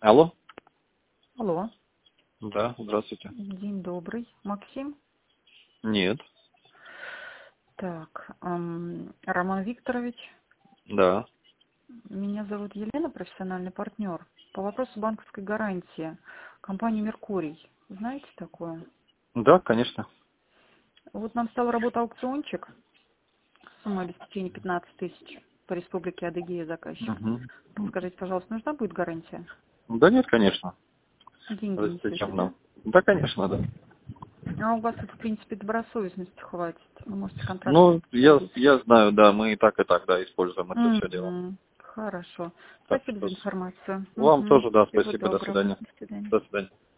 Алло? Алло. Да, здравствуйте. День добрый. Максим? Нет. Так, Роман Викторович, Да. меня зовут Елена, профессиональный партнер. По вопросу банковской гарантии. Компания «Меркурий». Знаете такое? Да, конечно. Вот нам стал работа аукциончик. Сумма обеспечения 15 тысяч по республике Адыгея заказчик. Угу. Скажите, пожалуйста, нужна будет гарантия? Да нет, конечно. Деньги несете, Зачем да? нам? Да, конечно, да. А у вас тут, в принципе, добросовестности хватит. Вы можете контракт Ну, подписать. я знаю, да, мы и так, да, используем это все дело. Хорошо. Так Спасибо что за информацию. вам тоже, да, Всего спасибо, до доброго. свидания. До свидания. До свидания.